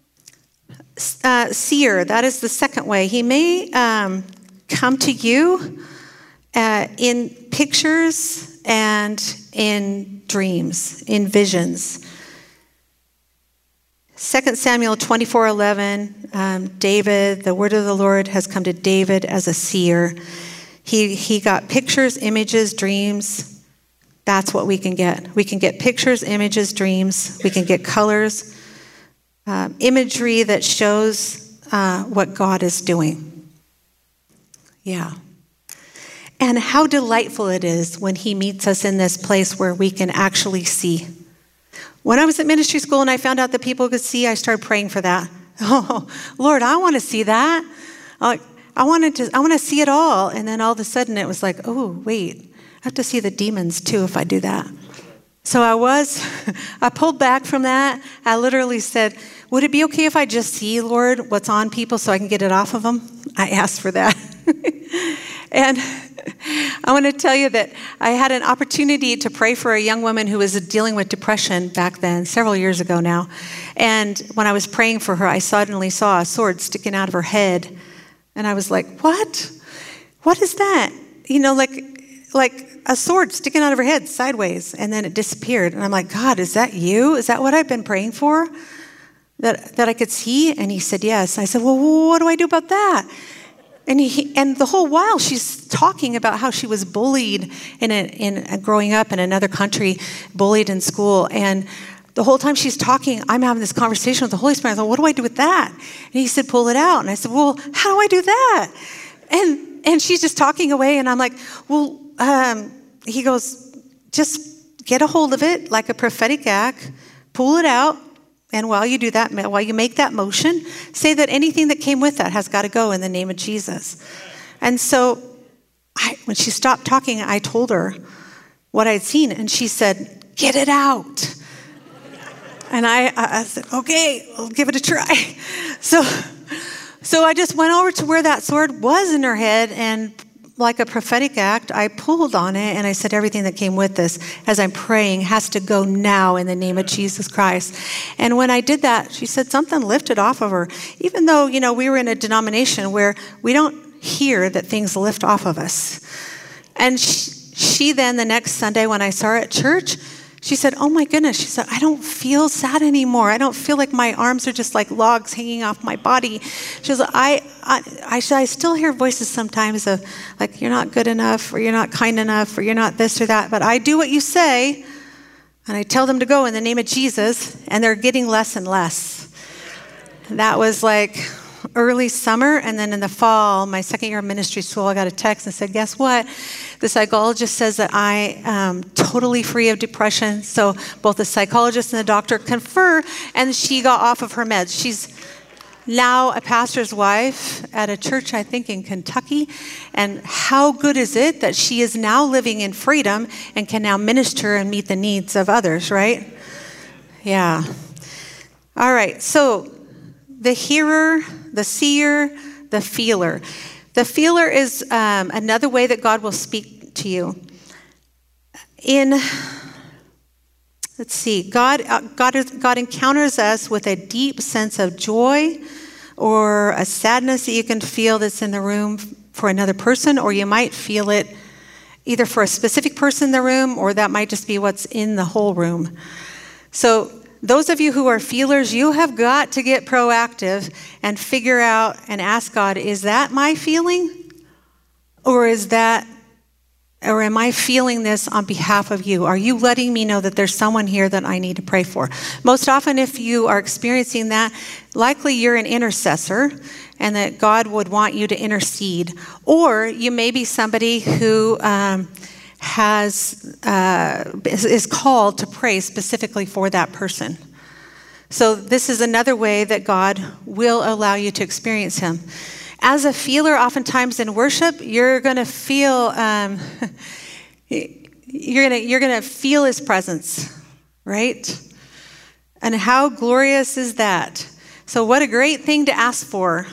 seer, that is the second way. He may come to you in pictures and in dreams, in visions. 2 Samuel 24:11, David, the word of the Lord has come to David as a seer. He got pictures, images, dreams. That's what we can get. We can get pictures, images, dreams. We can get colors, imagery that shows what God is doing. Yeah. And how delightful it is when he meets us in this place where we can actually see. When I was at ministry school and I found out that people could see, I started praying for that. Oh, Lord, I want to see that. I want to see it all. And then all of a sudden it was like, oh, wait, I have to see the demons too if I do that. So I pulled back from that. I literally said, would it be okay if I just see, Lord, what's on people so I can get it off of them? I asked for that. And I want to tell you that I had an opportunity to pray for a young woman who was dealing with depression back then, several years ago now. And when I was praying for her, I suddenly saw a sword sticking out of her head. And I was like, what? What is that? Like a sword sticking out of her head sideways. And then it disappeared. And I'm like, God, is that you? Is that what I've been praying for? That I could see? And he said, yes. I said, well, what do I do about that? And the whole while she's talking about how she was bullied in growing up in another country, bullied in school. And the whole time she's talking, I'm having this conversation with the Holy Spirit. I thought, what do I do with that? And he said, pull it out. And I said, well, how do I do that? And she's just talking away. And I'm like, well, he goes, just get a hold of it like a prophetic act, pull it out. And while you do that, while you make that motion, say that anything that came with that has got to go in the name of Jesus. And so when she stopped talking, I told her what I'd seen. And she said, get it out. And I said, okay, I'll give it a try. So I just went over to where that sword was in her head, and like a prophetic act, I pulled on it and I said, everything that came with this as I'm praying has to go now in the name of Jesus Christ. And when I did that, she said something lifted off of her. Even though, we were in a denomination where we don't hear that things lift off of us. And she then the next Sunday when I saw her at church, she said, oh my goodness. She said, I don't feel sad anymore. I don't feel like my arms are just like logs hanging off my body. She said, I still hear voices sometimes of like, you're not good enough, or you're not kind enough, or you're not this or that. But I do what you say, and I tell them to go in the name of Jesus, and they're getting less and less. That was like early summer, and then in the fall, my second year of ministry school, I got a text and said, guess what? The psychologist says that I am totally free of depression. So both the psychologist and the doctor confer, and she got off of her meds. She's now a pastor's wife at a church, I think, in Kentucky. And how good is it that she is now living in freedom and can now minister and meet the needs of others, right? Yeah. All right, so the hearer, the seer, the feeler. The feeler is another way that God will speak to you. Let's see, God encounters us with a deep sense of joy or a sadness that you can feel that's in the room for another person, or you might feel it either for a specific person in the room, or that might just be what's in the whole room. So those of you who are feelers, you have got to get proactive and figure out and ask God, is that my feeling? Or is that Or am I feeling this on behalf of you? Are you letting me know that there's someone here that I need to pray for? Most often, if you are experiencing that, likely you're an intercessor and that God would want you to intercede. Or you may be somebody who is called to pray specifically for that person. So this is another way that God will allow you to experience him. As a feeler, oftentimes in worship, you're going to feel you're going to feel his presence, right? And how glorious is that? So what a great thing to ask for.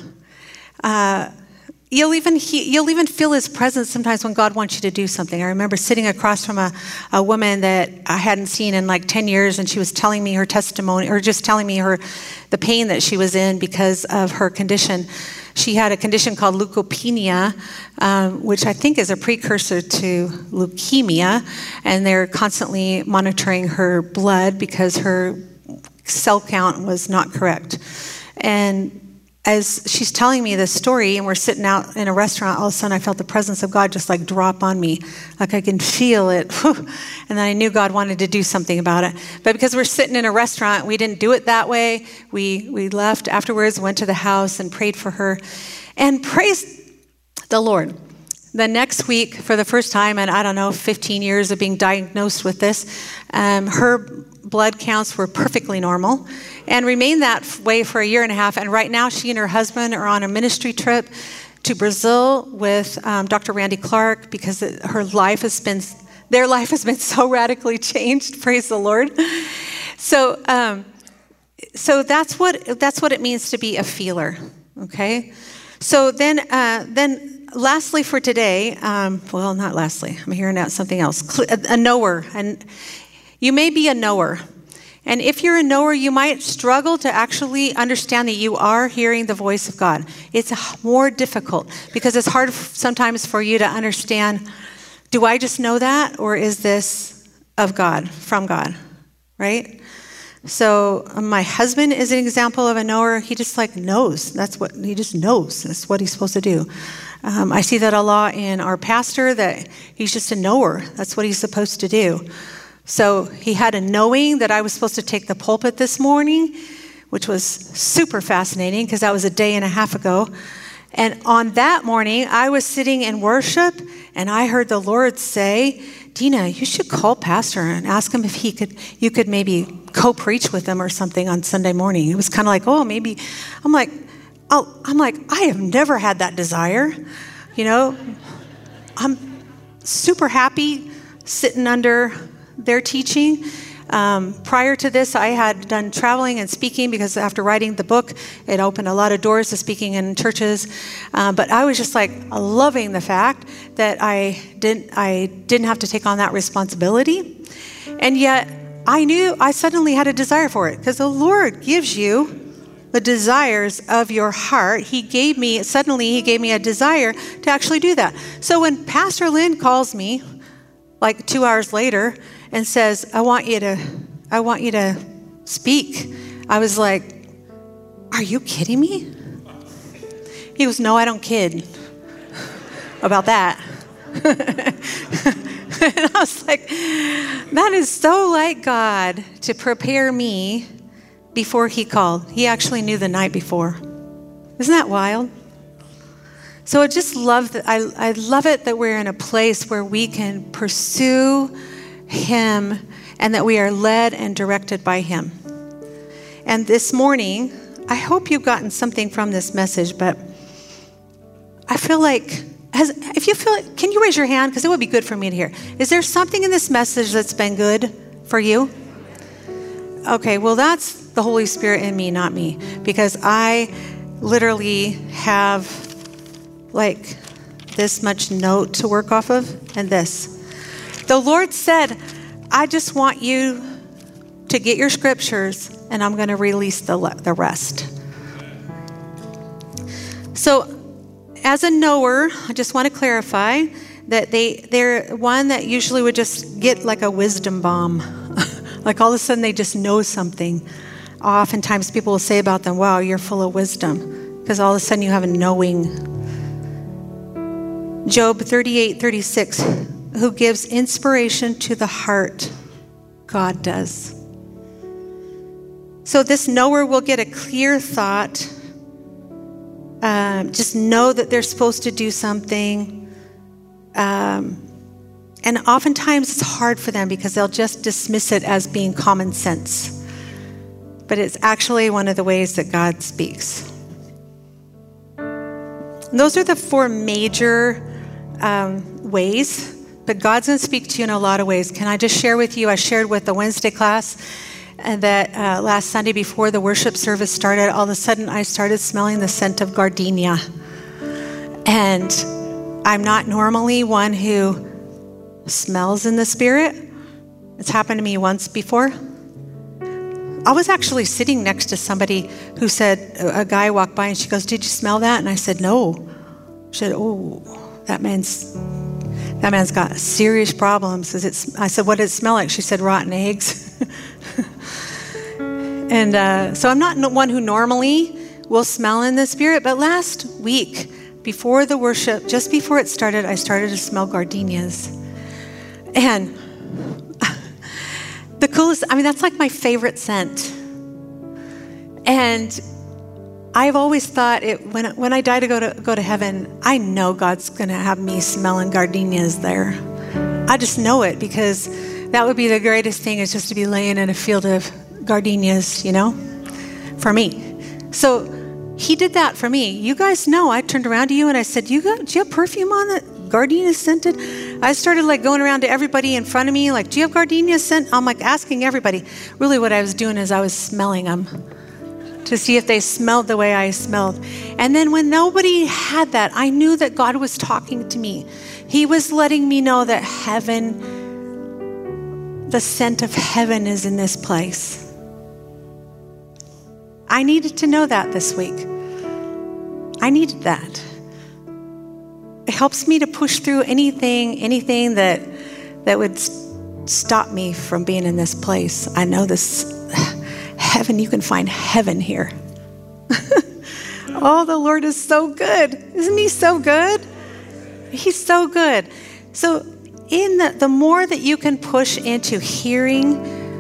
You'll even feel his presence sometimes when God wants you to do something. I remember sitting across from a woman that I hadn't seen in like 10 years, and she was telling me her testimony, or just telling me the pain that she was in because of her condition. She had a condition called leukopenia, which I think is a precursor to leukemia, and they're constantly monitoring her blood because her cell count was not correct. And as she's telling me this story, and we're sitting out in a restaurant, all of a sudden I felt the presence of God just like drop on me. Like I can feel it. And then I knew God wanted to do something about it. But because we're sitting in a restaurant, we didn't do it that way. We left afterwards, went to the house and prayed for her. And praise the Lord. The next week, for the first time in, 15 years of being diagnosed with this, her blood counts were perfectly normal and remained that way for a year and a half. And right now, she and her husband are on a ministry trip to Brazil with Dr. Randy Clark because their life has been so radically changed. Praise the Lord. So that's what it means to be a feeler. Okay. So then lastly for today, not lastly, I'm hearing out something else. A knower. And you may be a knower. And if you're a knower, you might struggle to actually understand that you are hearing the voice of God. It's more difficult because it's hard sometimes for you to understand, do I just know that, or is this of God, from God, right? So my husband is an example of a knower. He just knows. He just knows. That's what he's supposed to do. I see that a lot in our pastor, that he's just a knower. That's what he's supposed to do. So he had a knowing that I was supposed to take the pulpit this morning, which was super fascinating because that was a day and a half ago. And on that morning, I was sitting in worship and I heard the Lord say, Dina, you should call Pastor and ask him if you could maybe co-preach with him or something on Sunday morning. It was kind of like, oh, maybe. I'm like, I have never had that desire. I'm super happy sitting under their teaching. Prior to this, I had done traveling and speaking because after writing the book, it opened a lot of doors to speaking in churches. But I was just loving the fact that I didn't have to take on that responsibility. And yet I knew I suddenly had a desire for it because the Lord gives you the desires of your heart. He gave me a desire to actually do that. So when Pastor Lynn calls me 2 hours later and says, I want you to speak, I was like, are you kidding me? He goes, no, I don't kid about that. And I was like, that is so like God to prepare me before he called. He actually knew the night before. Isn't that wild? So I just love that. I love it that we're in a place where we can pursue him and that we are led and directed by him. And this morning, I hope you've gotten something from this message, but I feel like, if you feel it, can you raise your hand? Because it would be good for me to hear. Is there something in this message that's been good for you? Okay, well, that's the Holy Spirit in me, not me, because I literally have this much note to work off of and this. The Lord said, I just want you to get your scriptures and I'm going to release the rest. So as a knower, I just want to clarify that they're one that usually would just get a wisdom bomb. All of a sudden they just know something. Oftentimes people will say about them, wow, you're full of wisdom, because all of a sudden you have a knowing. Job 38:36, who gives inspiration to the heart. God does. So this knower will get a clear thought. Just know that they're supposed to do something. And oftentimes it's hard for them because they'll just dismiss it as being common sense. But it's actually one of the ways that God speaks. And those are the four major ways. But God's going to speak to you in a lot of ways. Can I just share with you, I shared with the Wednesday class that last Sunday before the worship service started, all of a sudden I started smelling the scent of gardenia. And I'm not normally one who smells in the spirit. It's happened to me once before. I was actually sitting next to somebody who said, a guy walked by and she goes, "Did you smell that?" And I said, "No." She said, "Oh, that man's got serious problems." I said, "What did it smell like?" She said, "Rotten eggs." And so I'm not one who normally will smell in the spirit, but last week, before the worship, just before it started, I started to smell gardenias. And the coolest, that's like my favorite scent. And I've always thought when I die to go to heaven, I know God's going to have me smelling gardenias there. I just know it, because that would be the greatest thing, is just to be laying in a field of gardenias, for me. So he did that for me. You guys know, I turned around to you and I said, do you have perfume on that gardenia scented? I started going around to everybody in front of me, do you have gardenia scent? I'm asking everybody. Really what I was doing is I was smelling them to see if they smelled the way I smelled. And then when nobody had that, I knew that God was talking to me. He was letting me know that heaven, the scent of heaven is in this place. I needed to know that this week. I needed that. It helps me to push through anything that would stop me from being in this place. I know this heaven, you can find heaven here. Oh, the Lord is so good. Isn't he so good? He's so good. So the more that you can push into hearing,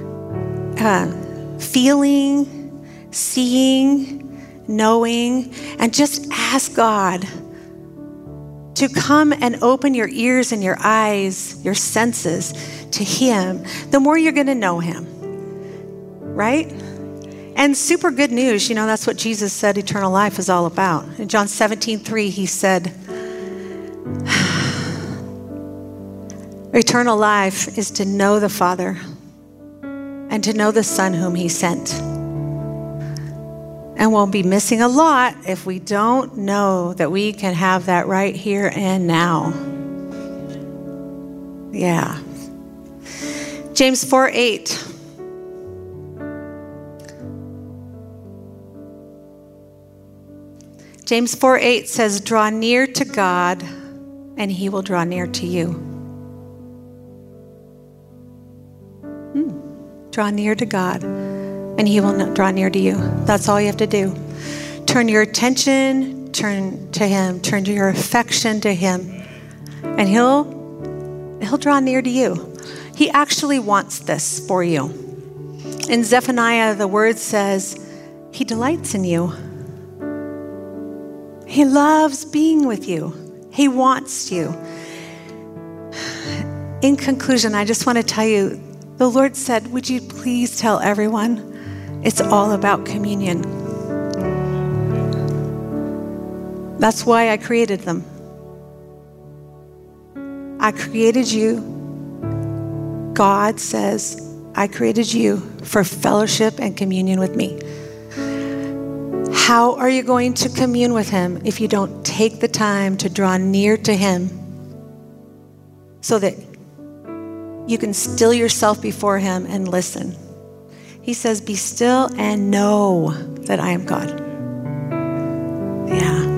feeling, seeing, knowing, and just ask God to come and open your ears and your eyes, your senses to him, the more you're going to know him, right? And super good news, that's what Jesus said eternal life is all about. In John 17:3, he said, eternal life is to know the Father and to know the Son whom he sent. And we'll be missing a lot if we don't know that we can have that right here and now. Yeah. James 4:8. James 4:8 says, draw near to God and he will draw near to you. Draw near to God and he will draw near to you. That's all you have to do. Turn your attention, turn to him, turn your affection to him, and he'll draw near to you. He actually wants this for you. In Zephaniah, the word says, he delights in you. He loves being with you. He wants you. In conclusion, I just want to tell you, the Lord said, would you please tell everyone it's all about communion. That's why I created them. I created you. God says, I created you for fellowship and communion with me. How are you going to commune with him if you don't take the time to draw near to him so that you can still yourself before him and listen? He says, be still and know that I am God. Yeah.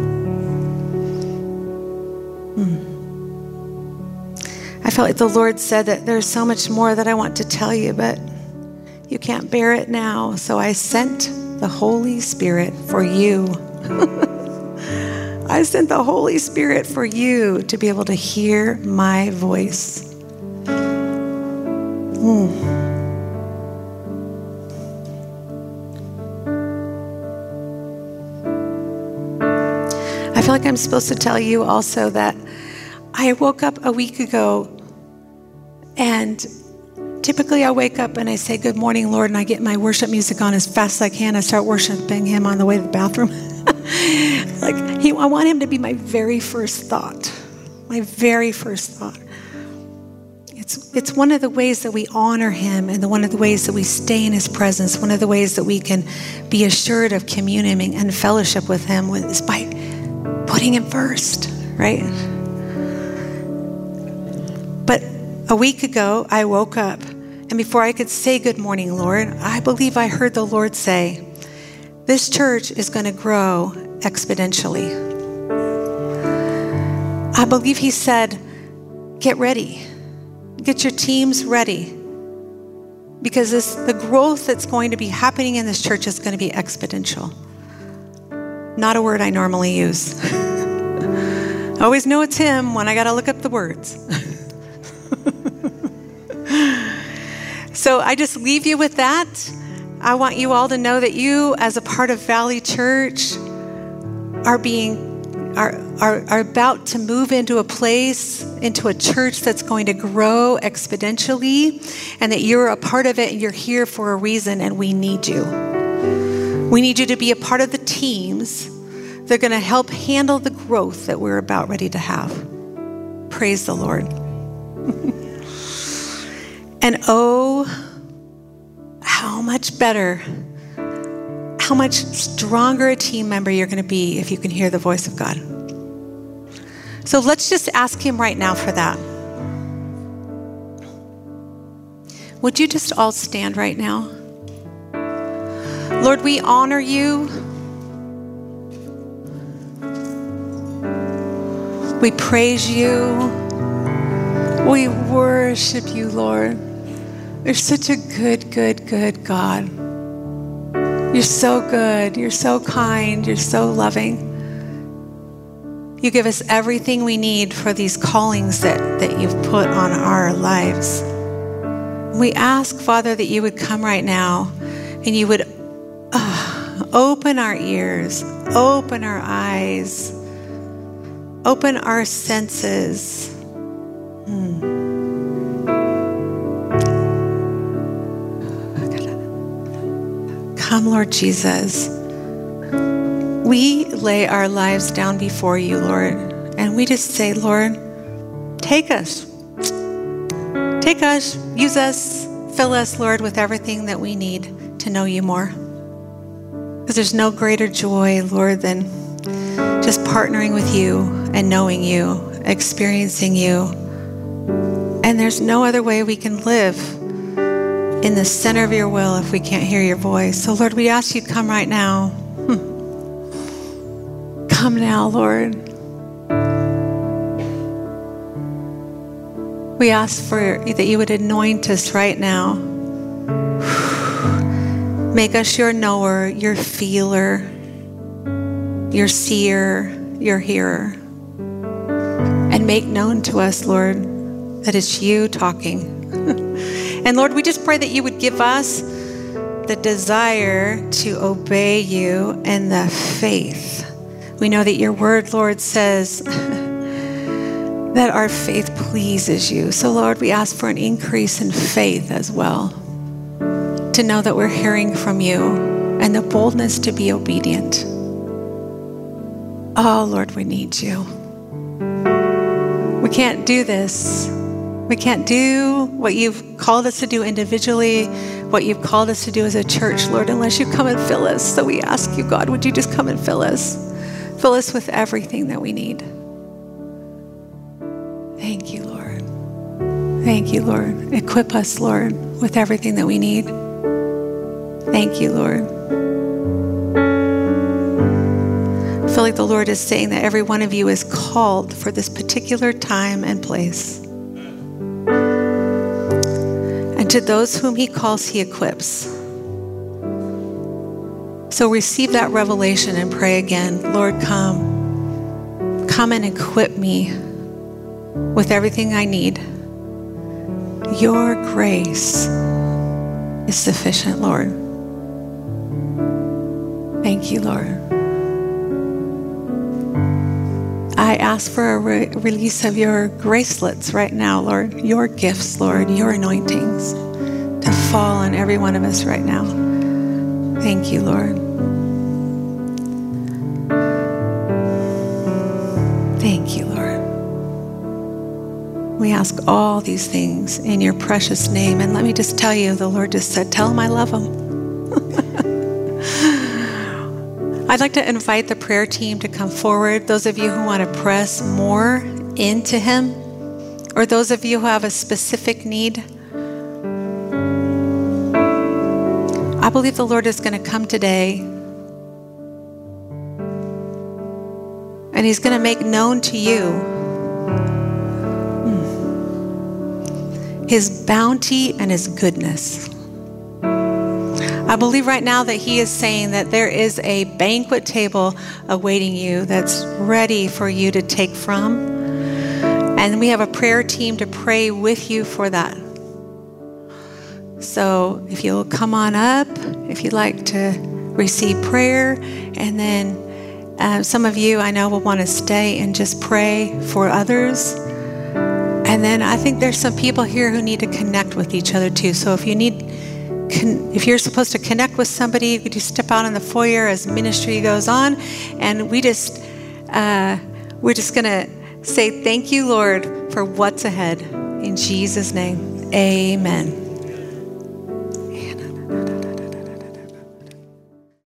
I felt like the Lord said that there's so much more that I want to tell you, but you can't bear it now. So I sent the Holy Spirit for you. I sent the Holy Spirit for you to be able to hear my voice. I feel like I'm supposed to tell you also that I woke up a week ago, and typically I wake up and I say, "Good morning, Lord," and I get my worship music on as fast as I can. I start worshiping him on the way to the bathroom. I want him to be my very first thought. My very first thought. It's one of the ways that we honor him, and one of the ways that we stay in his presence, one of the ways that we can be assured of communing and fellowship with him is by putting him first, right? But a week ago, I woke up, and before I could say, "Good morning, Lord," I believe I heard the Lord say, "This church is going to grow exponentially." I believe he said, "Get ready. Get your teams ready, because the growth that's going to be happening in this church is going to be exponential." Not a word I normally use. I always know it's him when I got to look up the words. So I just leave you with that. I want you all to know that you, as a part of Valley Church, are about to move into a place, into a church that's going to grow exponentially, and that you're a part of it, and you're here for a reason, and we need you. We need you to be a part of the teams that are going to help handle the growth that we're about ready to have. Praise the Lord. And oh, how much better, how much stronger a team member you're going to be if you can hear the voice of God. So let's just ask him right now for that. Would you just all stand right now? Lord, we honor you. We praise you. We worship you, Lord. You're such a good, good, good God. You're so good. You're so kind. You're so loving. You give us everything we need for these callings that you've put on our lives. We ask, Father, that you would come right now and you would open our ears, open our eyes, open our senses. Come, Lord Jesus. We lay our lives down before you, Lord, and we just say, Lord, take us. Take us, use us, fill us, Lord, with everything that we need to know you more. Because there's no greater joy, Lord, than just partnering with you and knowing you, experiencing you. And there's no other way we can live in the center of your will if we can't hear your voice. So, Lord, we ask you to come right now. Come now, Lord. We ask that you would anoint us right now. Make us your knower, your feeler, your seer, your hearer. And make known to us, Lord, that it's you talking. And Lord, we just pray that you would give us the desire to obey you and the faith. We know that your word, Lord, says that our faith pleases you. So, Lord, we ask for an increase in faith as well, to know that we're hearing from you and the boldness to be obedient. Oh, Lord, we need you. We can't do this. We can't do what you've called us to do individually, what you've called us to do as a church, Lord, unless you come and fill us. So we ask you, God, would you just come and fill us? Fill us with everything that we need. Thank you, Lord. Thank you, Lord. Equip us, Lord, with everything that we need. Thank you, Lord. I feel like the Lord is saying that every one of you is called for this particular time and place. And to those whom he calls, he equips. So receive that revelation and pray again. Lord, come. come and equip me with everything I need. Your grace is sufficient, Lord. Thank you, Lord. I ask for a release of your gracelets right now, Lord. Your gifts, Lord. Your anointings to fall on every one of us right now. Thank you, Lord. Thank you, Lord. We ask all these things in your precious name. And let me just tell you, the Lord just said, tell him I love him. I'd like to invite the prayer team to come forward. Those of you who want to press more into him, or those of you who have a specific need. I believe the Lord is going to come today, and he's going to make known to you his bounty and his goodness. I believe right now that he is saying that there is a banquet table awaiting you that's ready for you to take from. And we have a prayer team to pray with you for that. So if you'll come on up, if you'd like to receive prayer, and then some of you I know will want to stay and just pray for others. And then I think there's some people here who need to connect with each other too. So if you're supposed to connect with somebody, you could just step out in the foyer as ministry goes on. And we're just going to say thank you, Lord, for what's ahead. In Jesus' name, amen.